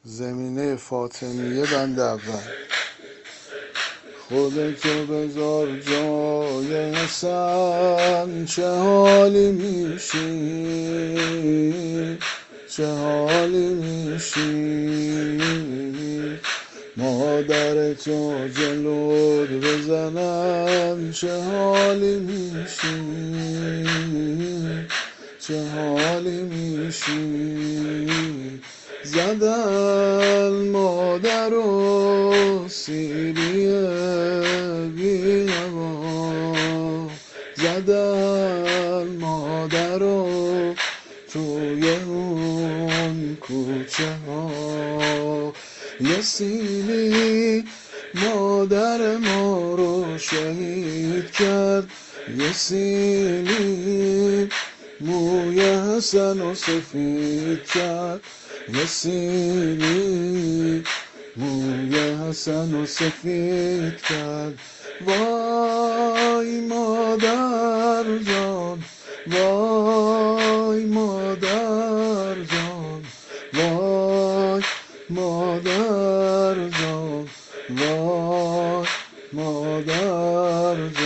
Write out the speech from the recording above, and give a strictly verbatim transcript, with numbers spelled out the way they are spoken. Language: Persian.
زمینه فاطمیه بند اول. خودتو بذار جای حسن، چه حالی میشی چه حالی میشی. مادرتو جلوت بزنن، چه حالی میشی چه حالی میشی. زدن مادر و سیری بی نوا، زدن مادر و توی اون کوچه ها. یه سیلی مادر ما رو شهید کرد، یه سیلی موی حسن و سفید کرد، یه سیلی موی حسن و سفید کرد. وای مادر جان، وای مادر جان، وای مادر جان، وای مادر جان.